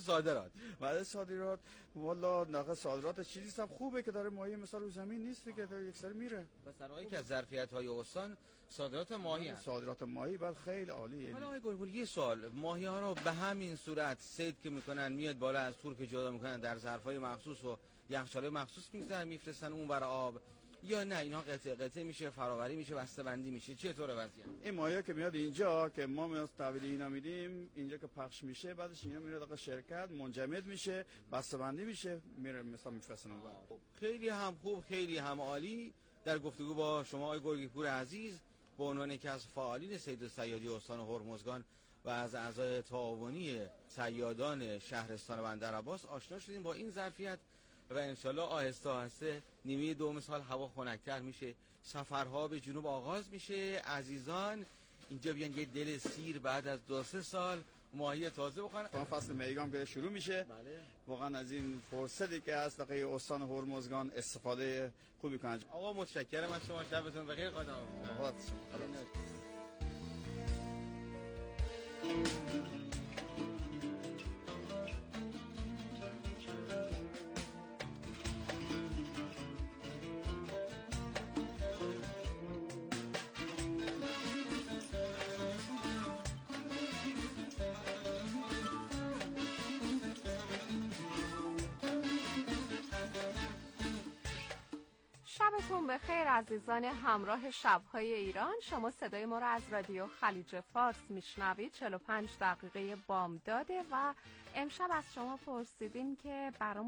صادرات والا نقص صادرات چیزی هم خوبه که داره ماهی مثلا رو زمین نیست که یک سر میره. پس در واقع که از ظرفیت‌های استان صادرات ماهی هست. صادرات ماهی بعد خیلی عالیه. حالا آقای گلپور یه سوال، ماهی‌ها رو به همین صورت صید که میکنن میاد بالا از تور که جدا میکنن در ظرف‌های مخصوص و یخچال‌های مخصوص میذارن میفرستن اون برای آب، یا نه اینا قطعه میشه، فراوری میشه، بسته‌بندی میشه؟ چطوره وضعیت این ماهی که میاد اینجا که ما میاد تحویل اینا میدیم اینجا که پخش میشه، بعدش اینا میره داخل شرکت منجمد میشه، بسته‌بندی میشه، میره مثلا میفرستن اون. خیلی هم خوب، خیلی هم عالی. در گفتگو با شما آقای گرگین پور عزیز به عنوان یکی از فعالین صید و صیادی استان هرمزگان و از اعضای تعاونی صیادان شهرستان بندرعباس آشنا شدیم با این ظرفیت و انشالله آهسته آهسته نیمه دوم سال هوا خنک‌تر میشه، سفرها به جنوب آغاز میشه. عزیزان اینجا بیان یه دل سیر بعد از 2-3 سال ماهی تازه بخورن. فصل میگام که شروع میشه. بله. واقعا از این فرصتی که هست دقیقه استان هرمزگان استفاده خوبی کنن. آقا متشکرم از شما، شبتون بخیر. خدا شبتون بخیر عزیزان همراه شب‌های ایران. شما صدای ما را از رادیو خلیج فارس میشنوید. 45 دقیقه بامداده و امشب از شما پرسیدیم که برام